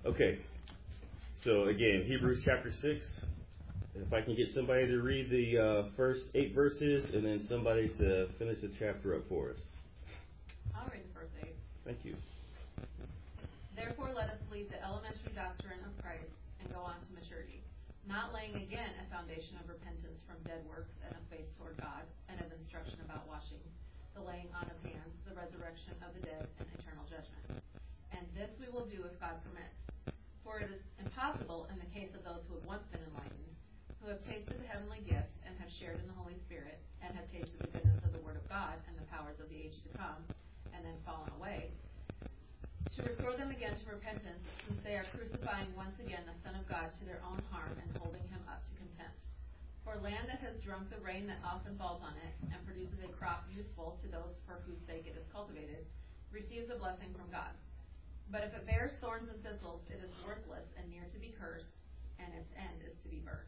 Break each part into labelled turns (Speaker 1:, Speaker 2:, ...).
Speaker 1: Okay, so again, Hebrews chapter 6. If I can get somebody to read the first 8 verses and then somebody to finish the chapter up for us.
Speaker 2: I'll read the first 8.
Speaker 1: Thank you.
Speaker 2: Therefore, let us leave the elementary doctrine of Christ and go on to maturity, not laying again a foundation of repentance from dead works and of faith toward God, and of instruction about washing, the laying on of hands, the resurrection of the dead, and eternal judgment. And this we will do if God permits. For it is impossible in the case of those who have once been enlightened, who have tasted the heavenly gift and have shared in the Holy Spirit, and have tasted the goodness of the Word of God and the powers of the age to come, and then fallen away, to restore them again to repentance, since they are crucifying once again the Son of God to their own harm and holding him up to contempt. For land that has drunk the rain that often falls on it, and produces a crop useful to those for whose sake it is cultivated, receives a blessing from God. But if it bears thorns and thistles, it is worthless and near to be cursed, and its end is to be burned.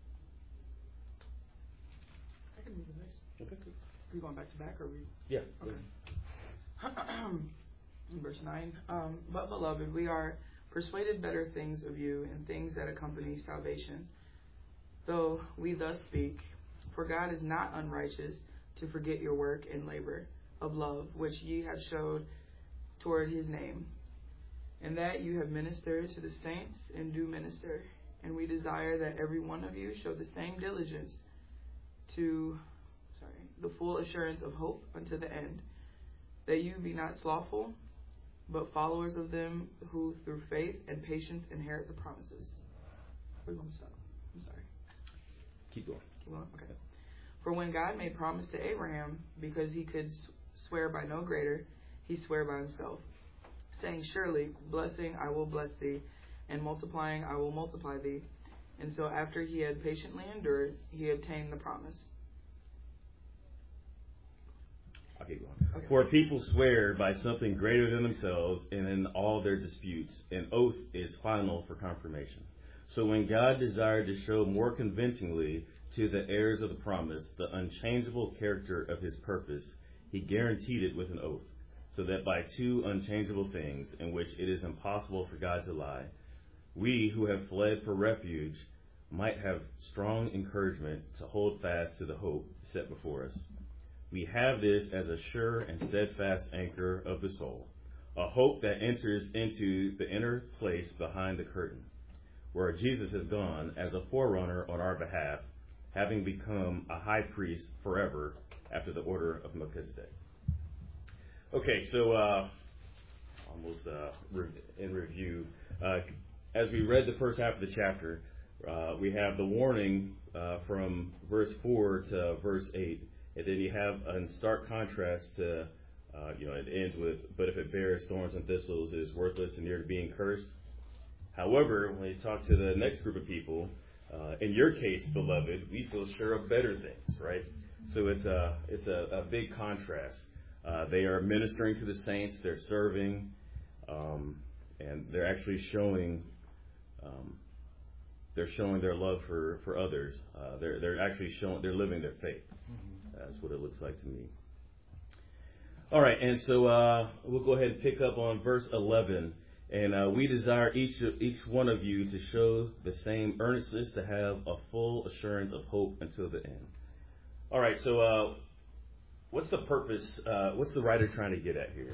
Speaker 3: I can read this.
Speaker 1: Okay.
Speaker 3: Are we going back to back, or are we?
Speaker 1: Yeah.
Speaker 3: Okay. Verse 9. But beloved, we are persuaded better things of you and things that accompany salvation, though we thus speak. For God is not unrighteous to forget your work and labor of love, which ye have showed toward his name, and that you have ministered to the saints and do minister. And we desire that every one of you show the same diligence to the full assurance of hope unto the end, that you be not slothful, but followers of them who through faith and patience inherit the promises. We're going to stop. I'm sorry.
Speaker 1: Keep going.
Speaker 3: Keep going? Okay. For when God made promise to Abraham, because he could swear by no greater, he sware by himself, saying, surely, blessing I will bless thee, and multiplying I will multiply thee. And so after he had patiently endured, he obtained the promise.
Speaker 1: Okay, go on. Okay. For people swear by something greater than themselves, and in all their disputes, an oath is final for confirmation. So when God desired to show more convincingly to the heirs of the promise the unchangeable character of his purpose, he guaranteed it with an oath, so that by 2 unchangeable things, in which it is impossible for God to lie, we who have fled for refuge might have strong encouragement to hold fast to the hope set before us. We have this as a sure and steadfast anchor of the soul, a hope that enters into the inner place behind the curtain, where Jesus has gone as a forerunner on our behalf, having become a high priest forever after the order of Melchizedek. Okay, so almost in review, as we read the first half of the chapter, we have the warning from verse 4 to verse 8. And then you have in stark contrast to, it ends with, but if it bears thorns and thistles, it is worthless and near to being cursed. However, when you talk to the next group of people, in your case, beloved, we feel sure of better things, right? So it's a big contrast. They are ministering to the saints, they're serving, and they're actually showing their love for others. They're actually they're living their faith. That's what it looks like to me. All right, and so we'll go ahead and pick up on verse 11. And we desire each one of you to show the same earnestness, to have a full assurance of hope until the end. All right, so what's the purpose? What's the writer trying to get at here?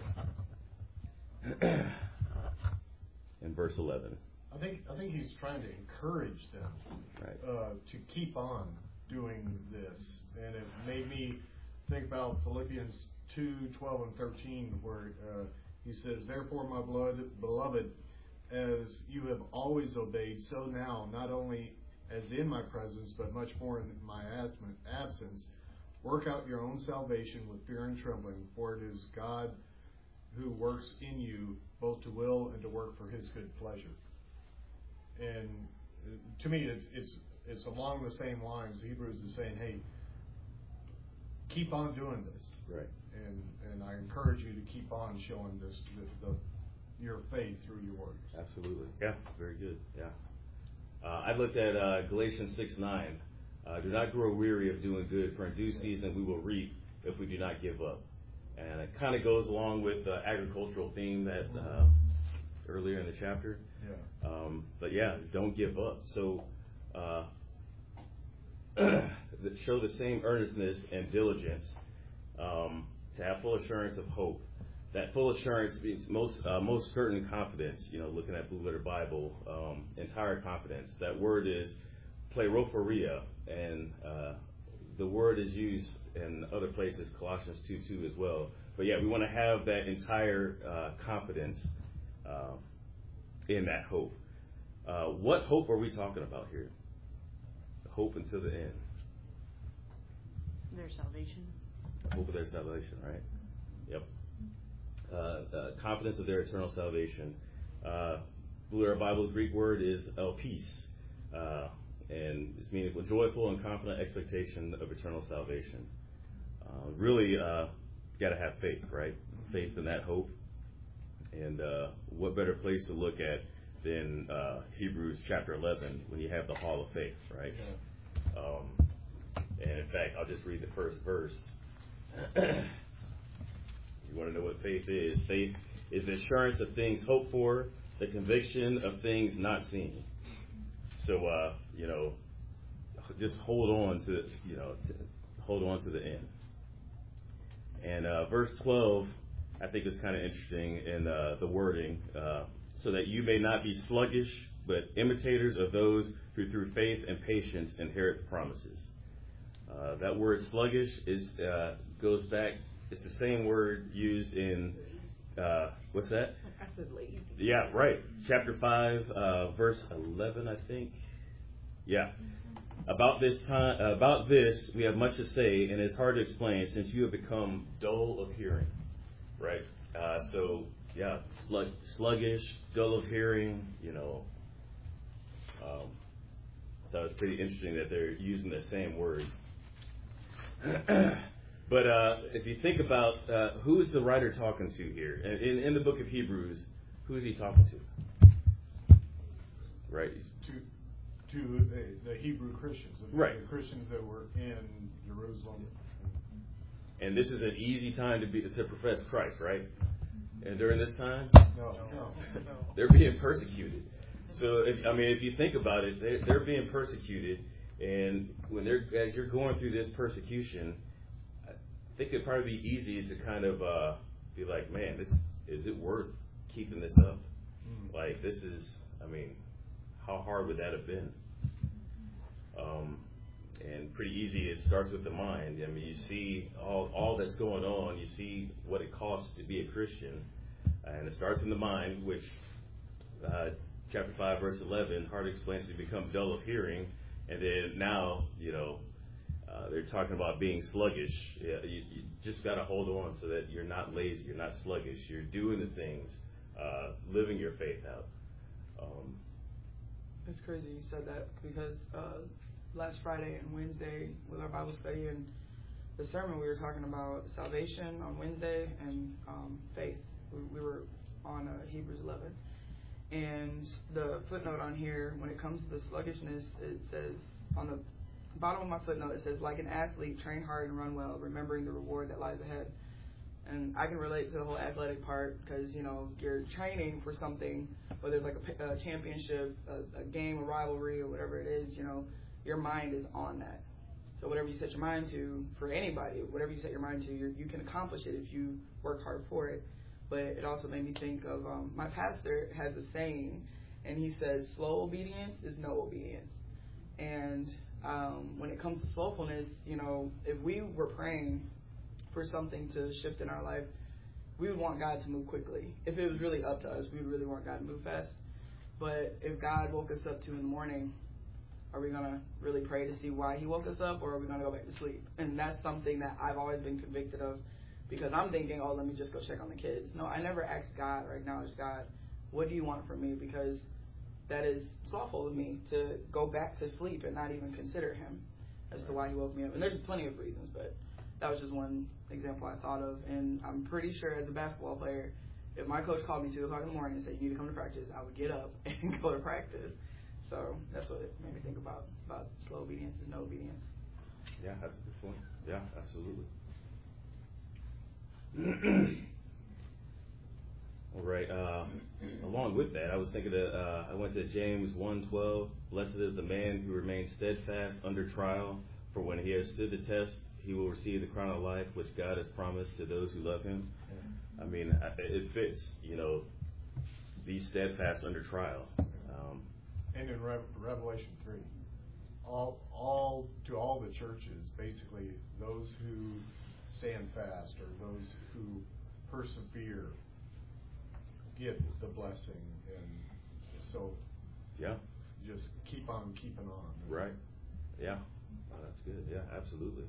Speaker 1: In verse 11.
Speaker 4: I think he's trying to encourage them to keep on doing this. And it made me think about Philippians 2:12 and 13, where he says, therefore, my beloved, as you have always obeyed, so now, not only as in my presence, but much more in my absence, work out your own salvation with fear and trembling, for it is God who works in you both to will and to work for his good pleasure. And to me, it's along the same lines. Hebrews is saying, hey, keep on doing this.
Speaker 1: Right.
Speaker 4: And I encourage you to keep on showing this, your faith through your works.
Speaker 1: Absolutely. Yeah, very good. Yeah. I looked at Galatians 6:9. Do not grow weary of doing good, for in due season we will reap if we do not give up. And it kind of goes along with the agricultural theme that earlier in the chapter.
Speaker 4: Yeah.
Speaker 1: But yeah, don't give up. So show the same earnestness and diligence to have full assurance of hope. That full assurance means most certain confidence. Looking at Blue Letter Bible, entire confidence. That word is plerothoria, and the word is used in other places, Colossians 2:2 as well. But yeah, we want to have that entire confidence in that hope. What hope are we talking about here? Hope until the end.
Speaker 5: Their salvation.
Speaker 1: Hope of their salvation, right? Yep. Confidence of their eternal salvation. Blue Letter Bible, Greek word is elpis, and it's meaning joyful and confident expectation of eternal salvation. Really, got to have faith, right? Faith in that hope. And what better place to look at than Hebrews chapter 11 when you have the hall of faith, right? And in fact, I'll just read the first verse. You want to know what faith is? Faith is the assurance of things hoped for, the conviction of things not seen. So, just hold on to the end. And verse 12, I think is kind of interesting in the wording. So that you may not be sluggish, but imitators of those who through faith and patience inherit the promises. That word sluggish goes back. It's the same word used in what's that?
Speaker 5: I said lazy.
Speaker 1: Yeah, right. Chapter 5, verse 11, I think. Yeah. About this, we have much to say, and it's hard to explain since you have become dull of hearing. Right. So yeah, sluggish, dull of hearing. That was pretty interesting that they're using the same word. But if you think about who is the writer talking to here in the book of Hebrews, who is he talking to? Right.
Speaker 4: To the Hebrew Christians,
Speaker 1: right?
Speaker 4: The Christians that were in Jerusalem.
Speaker 1: And this is an easy time to profess Christ, right? And during this time,
Speaker 4: no.
Speaker 1: They're being persecuted. So if you think about it, they're being persecuted, and as you're going through this persecution, I think it'd probably be easy to kind of be like, man, is it worth keeping this up? Like this is, how hard would that have been? And pretty easy. It starts with the mind. You see all that's going on. You see what it costs to be a Christian, and it starts in the mind, which chapter 5, verse 11, hard explains to become dull of hearing, and then now they're talking about being sluggish. You just got to hold on so that you're not lazy, you're not sluggish, you're doing the things, living your faith out.
Speaker 3: It's crazy you said that because last Friday and Wednesday with our Bible study and the sermon, we were talking about salvation on Wednesday and faith. We were on Hebrews 11. And the footnote on here, when it comes to the sluggishness, it says, on the bottom of my footnote, it says, like an athlete, train hard and run well, remembering the reward that lies ahead. And I can relate to the whole athletic part because, you're training for something, whether it's like a championship, a game, a rivalry, or whatever it is, your mind is on that. So whatever you set your mind to, for anybody, whatever you set your mind to, you can accomplish it if you work hard for it. But it also made me think of, my pastor has a saying, and he says, slow obedience is no obedience. And when it comes to slowfulness, if we were praying for something to shift in our life, we would want God to move quickly. If it was really up to us, we would really want God to move fast. But if God woke us up 2 a.m, are we going to really pray to see why he woke us up, or are we going to go back to sleep? And that's something that I've always been convicted of, because I'm thinking, let me just go check on the kids. No, I never asked God or acknowledged God, what do you want from me? Because that is slothful of me to go back to sleep and not even consider him as to why he woke me up. And there's plenty of reasons, but that was just one example I thought of. And I'm pretty sure as a basketball player, if my coach called me 2 o'clock in the morning and said, you need to come to practice, I would get up and go to practice. So that's what it made me think about slow obedience is no obedience.
Speaker 1: Yeah, that's a good point. Yeah, absolutely. All right. Along with that, I was thinking that I went to James 1:12. Blessed is the man who remains steadfast under trial, for when he has stood the test, he will receive the crown of life which God has promised to those who love him. I mean, it fits, be steadfast under trial.
Speaker 4: And in Revelation 3, all to all the churches, basically, those who stand fast or those who persevere get the blessing. And so,
Speaker 1: yeah,
Speaker 4: just keep on keeping on.
Speaker 1: Right. Yeah. Oh, that's good. Yeah, absolutely.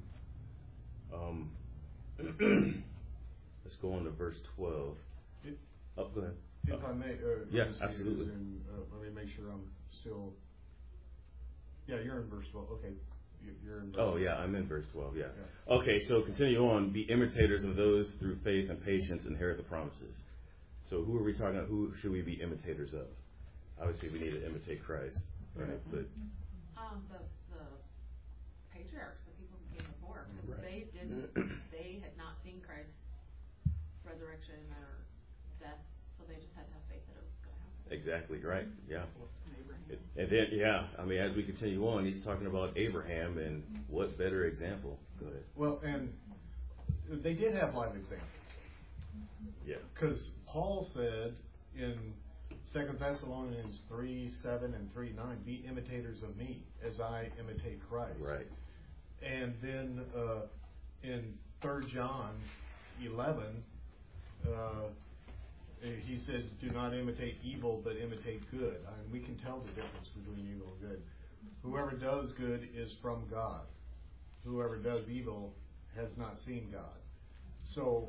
Speaker 1: Let's go on to verse 12. Go ahead.
Speaker 4: If I may.
Speaker 1: Yeah, absolutely.
Speaker 4: Let me make sure I'm still. Yeah, you're in verse 12. Okay. You're in verse 12.
Speaker 1: Yeah, I'm in verse 12. Yeah. Okay, so continue on. Be imitators of those through faith and patience inherit the promises. So who are we talking about? Who should we be imitators of? Obviously, we need to imitate Christ, right? But
Speaker 2: the patriarchs, the people who came before, because they had not seen Christ's resurrection or death, so they just had to have faith that it was going to happen.
Speaker 1: Exactly right. Yeah. And then, as we continue on, he's talking about Abraham, and what better example? Go ahead.
Speaker 4: Well, and they did have live examples.
Speaker 1: Yeah.
Speaker 4: Because Paul said in 2 Thessalonians 3:7 and 3:9, be imitators of me as I imitate Christ.
Speaker 1: Right.
Speaker 4: And then in 3 John 11, he says, do not imitate evil, but imitate good. And we can tell the difference between evil and good. Whoever does good is from God. Whoever does evil has not seen God. So,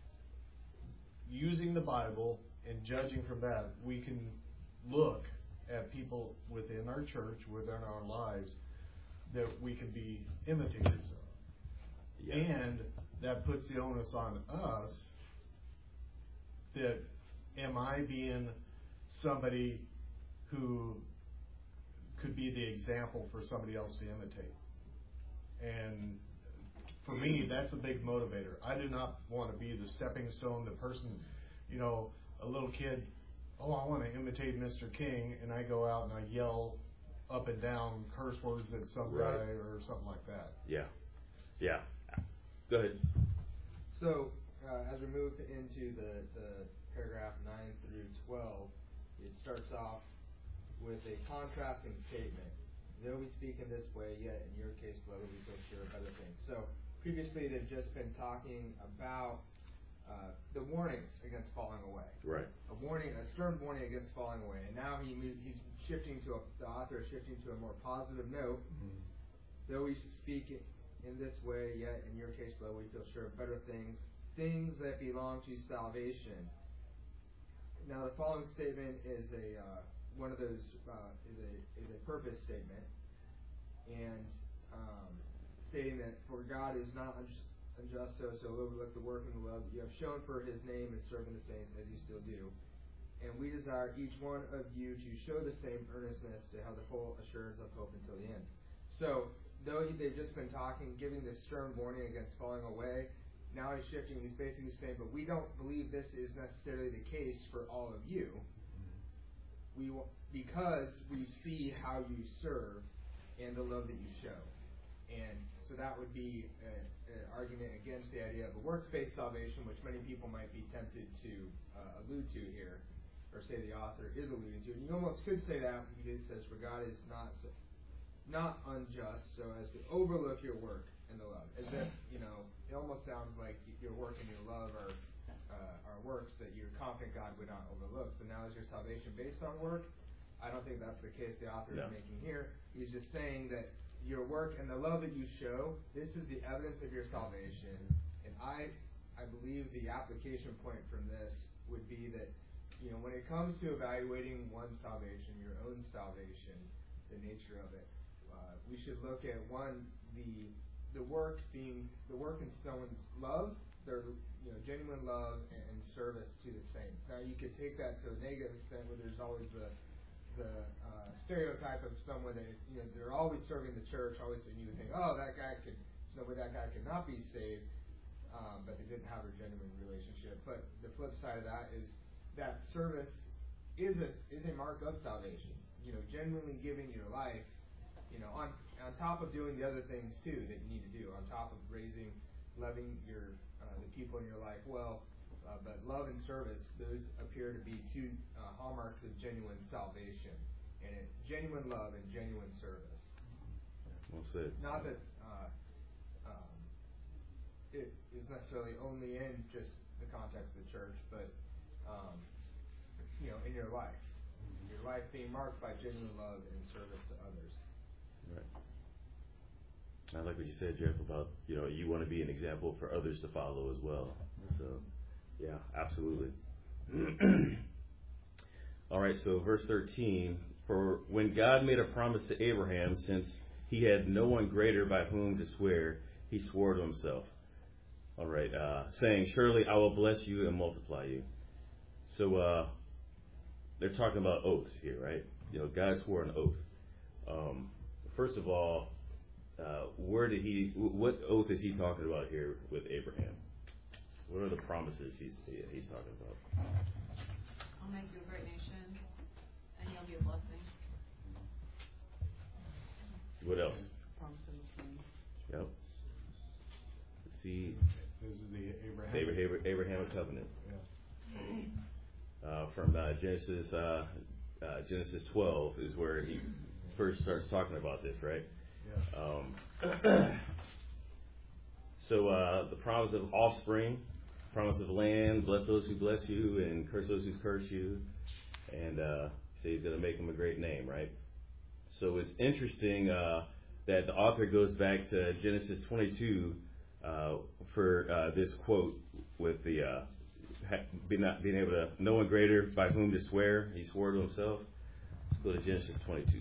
Speaker 4: using the Bible and judging from that, we can look at people within our church, within our lives, that we can be imitators of. Yeah. And that puts the onus on us that am I being somebody who could be the example for somebody else to imitate? And for me, that's a big motivator. I do not want to be the stepping stone, the person, a little kid, I want to imitate Mr. King, and I go out and I yell up and down curse words at some guy or something like that.
Speaker 1: Yeah. Yeah. Go ahead.
Speaker 5: So, as we move into the paragraph 9 through 12, it starts off with a contrasting statement. Though we speak in this way, yet in your case, beloved, we feel sure of other things. So previously they've just been talking about the warnings against falling away.
Speaker 1: Right.
Speaker 5: A stern warning against falling away. And now he's shifting to the author is shifting to a more positive note. Mm-hmm. Though we speak in this way, yet in your case, beloved, we feel sure of better things that belong to salvation. Now, the following statement is one of those is a purpose statement, and stating that for God is not unjust so overlook the work and the love that you have shown for His name and serving the saints as you still do. And we desire each one of you to show the same earnestness to have the full assurance of hope until the end. So, though they've just been giving this stern warning against falling away, now he's shifting. He's basically saying, but we don't believe this is necessarily the case for all of you. Because we see how you serve and the love that you show. And so that would be an argument against the idea of a works-based salvation, which many people might be tempted to allude to here, or say the author is alluding to. And you almost could say that because it says, for God is not unjust, so as to overlook your work and the love. As if, it almost sounds like your work and your love are works that you're confident God would not overlook. So now is your salvation based on work? I don't think that's the case the author is making here. He's just saying that your work and the love that you show, this is the evidence of your salvation. And I believe the application point from this would be that, when it comes to evaluating one's salvation, your own salvation, the nature of it, we should look at the work in someone's love, their genuine love and service to the saints. Now you could take that to a negative extent where there's always the stereotype of someone that they're always serving the church, always, and you would think, that guy could not be saved, but they didn't have a genuine relationship. But the flip side of that is that service is a mark of salvation. Genuinely giving your life, on top of doing the other things too that you need to do, on top of loving the people in your life well, but love and service, those appear to be two hallmarks of genuine salvation, and genuine love and genuine service.
Speaker 1: Well said.
Speaker 5: Not that it is necessarily only in just the context of the church, but in your life being marked by genuine love and service to others.
Speaker 1: Right. I like what you said, Jeff, about you want to be an example for others to follow as well. So, yeah, absolutely. All right. So, verse 13: For when God made a promise to Abraham, since he had no one greater by whom to swear, he swore to himself. All right, saying, "Surely I will bless you and multiply you." So they're talking about oaths here, right? God swore an oath. First of all, what oath is he talking about here with Abraham? What are the promises he's talking about?
Speaker 2: I'll make you a great nation, and you'll be a blessing.
Speaker 1: What else?
Speaker 3: Promises.
Speaker 1: Yep. See.
Speaker 4: This is the
Speaker 1: Abrahamic covenant.
Speaker 4: Yeah.
Speaker 1: From Genesis 12 is where he first starts talking about this, right?
Speaker 4: Yeah.
Speaker 1: So the promise of offspring, promise of land, bless those who bless you and curse those who curse you, and say he's going to make them a great name, right? So it's interesting that the author goes back to Genesis 22 for this quote with the not being able to no one greater by whom to swear. He swore to himself. Let's go to Genesis 22.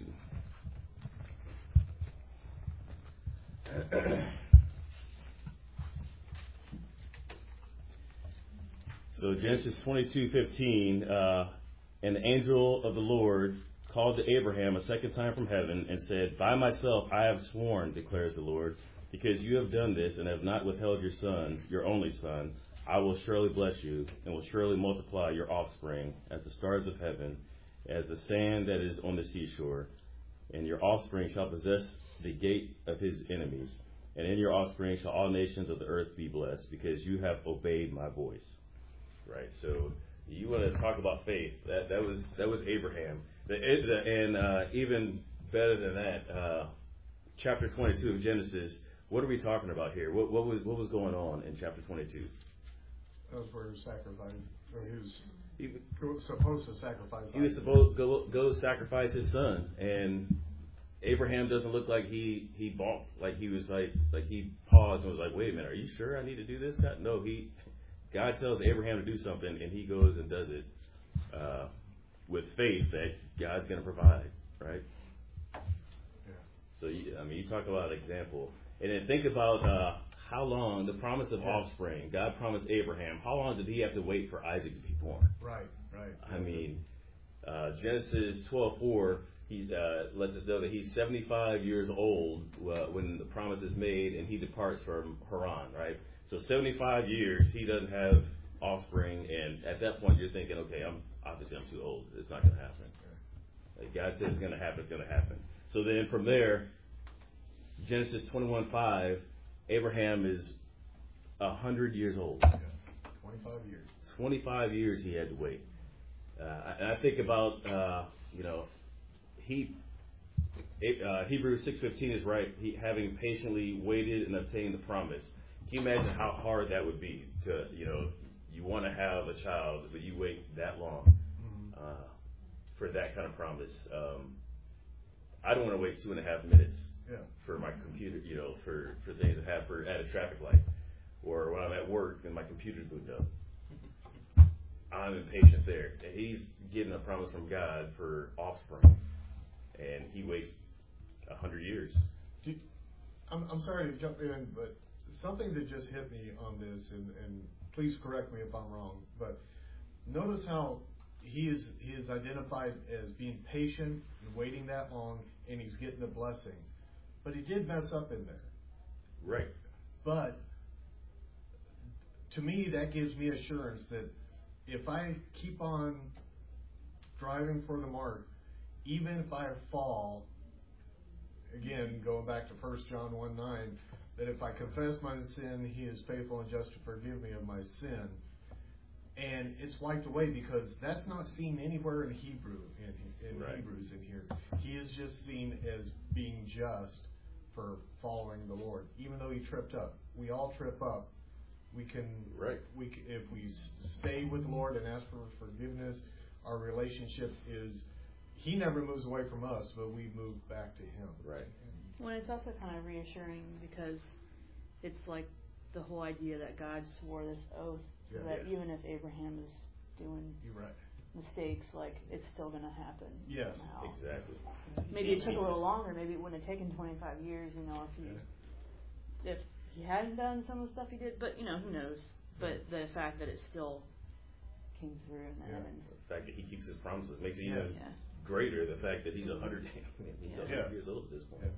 Speaker 1: So Genesis 22:15, and the angel of the Lord called to Abraham a second time from heaven and said, "By myself I have sworn, declares the Lord, because you have done this and have not withheld your son, your only son, I will surely bless you and will surely multiply your offspring as the stars of heaven, as the sand that is on the seashore. And your offspring shall possess the gate of his enemies. And in your offspring shall all nations of the earth be blessed, because you have obeyed my voice." Right. So you want to talk about faith? That was Abraham. And even better than that, chapter 22 of Genesis. What are we talking about here? What was going on in chapter 22?
Speaker 4: That was where he sacrificed. He was supposed to sacrifice.
Speaker 1: He was supposed to go sacrifice his son, and Abraham doesn't look like he balked, like he was like he paused and was like, "Wait a minute, are you sure I need to do this?" No, God tells Abraham to do something, and he goes and does it with faith that God's going to provide, right?
Speaker 4: Yeah.
Speaker 1: So you talk about an example. And then think about how long the promise of offspring. God promised Abraham. How long did he have to wait for Isaac to be born?
Speaker 4: Right.
Speaker 1: I mean, Genesis 12:4, he lets us know that he's 75 years old when the promise is made, and he departs from Haran, right? So 75 years, he doesn't have offspring, and at that point, you're thinking, okay, I'm too old. It's not going to happen. Like God says it's going to happen. It's going to happen. So then from there, Genesis 21:5, Abraham is 100 years old.
Speaker 4: Yeah. 25 years.
Speaker 1: 25 years he had to wait. And I think about, Hebrews 6:15 is right. He having patiently waited and obtained the promise. Can you imagine how hard that would be to, you want to have a child, but you wait that long for that kind of promise. I don't want to wait 2.5 minutes for my computer, for things that happen at a traffic light, or when I'm at work and my computer's booted up. I'm impatient there. And he's getting a promise from God for offspring, and he waits 100 years.
Speaker 4: I'm sorry to jump in, but something that just hit me on this, and please correct me if I'm wrong, but notice how he is identified as being patient and waiting that long, and he's getting the blessing. But he did mess up in there.
Speaker 1: Right.
Speaker 4: But to me, that gives me assurance that if I keep on driving for the mark, even if I fall, again, going back to 1 John 1:9, that if I confess my sin, he is faithful and just to forgive me of my sin. And it's wiped away because that's not seen anywhere in Hebrew, in
Speaker 1: right.
Speaker 4: Hebrews in here. He is just seen as being just for following the Lord. Even though he tripped up. We all trip up. We can, if we stay with the Lord and ask for forgiveness, our relationship is, he never moves away from us, but we move back to him.
Speaker 1: Right.
Speaker 6: Well, it's also kind of reassuring because it's like the whole idea that God swore this oath that even if Abraham is doing mistakes, like it's still going to happen.
Speaker 4: Yes,
Speaker 6: somehow.
Speaker 1: Exactly.
Speaker 6: Maybe it took a little longer. Maybe it wouldn't have taken 25 years, if he hadn't done some of the stuff he did. But, who knows? But the fact that it still came through in the heavens.
Speaker 1: The fact that he keeps his promises makes it even greater. The fact that he's 100 years old at this point,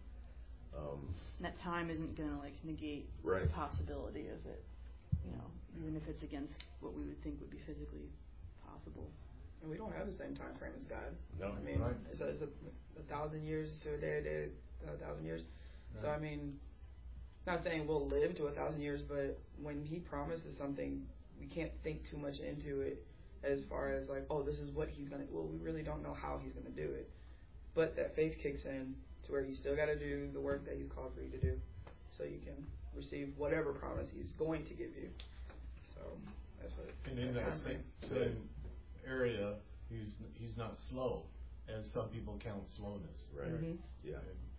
Speaker 6: And that time isn't going to negate the possibility of it, even if it's against what we would think would be physically possible.
Speaker 3: And we don't have the same time frame as God.
Speaker 1: No,
Speaker 3: I mean, it's 1,000 years to a day, 1,000 years. Right. So I mean, not saying we'll live to 1,000 years, but when he promises something, we can't think too much into it as far as this is what he's gonna. Well, we really don't know how he's gonna do it, but that faith kicks in to where you still got to do the work that he's called for you to do, so you can receive whatever promise he's going to give you. So that's what.
Speaker 4: And in that same area, he's not slow, as some people count slowness.
Speaker 1: Right.
Speaker 3: Mm-hmm.
Speaker 1: Yeah.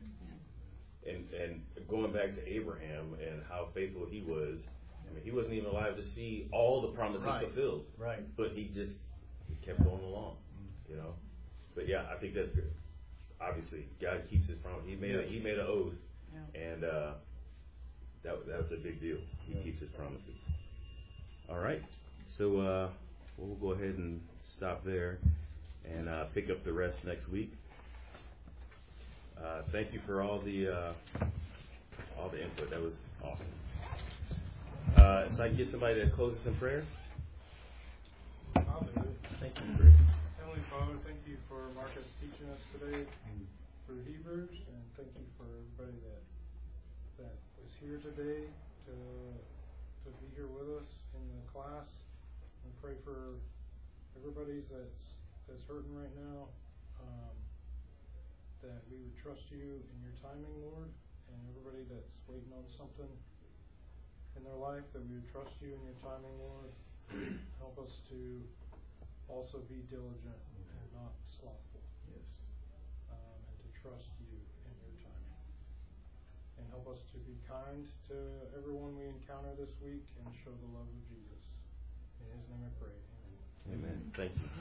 Speaker 1: And going back to Abraham and how faithful he was, I mean, he wasn't even alive to see all the promises fulfilled.
Speaker 4: Right.
Speaker 1: But he kept going along, But yeah, I think that's good. Obviously, God keeps his promise. He made an oath, and that was a big deal. He keeps his promises. All right, so we'll go ahead and stop there and pick up the rest next week. Thank you for all the input. That was awesome. So I can get somebody to close us in prayer.
Speaker 7: I'll do it.
Speaker 1: Thank you, Chris.
Speaker 7: Heavenly Father, thank you for Marcus teaching us today for Hebrews, and thank you for everybody that was here today to be here with us in the class. And pray for everybody that's hurting right now, that we would trust you in your timing, Lord, and everybody that's waiting on something in their life, that we would trust you in your timing, Lord. Help us to also be diligent and not slothful.
Speaker 4: Yes.
Speaker 7: And to trust you in your timing. And help us to be kind to everyone we encounter this week and show the love of Jesus. In his name I pray. Amen.
Speaker 1: Amen. Thank you.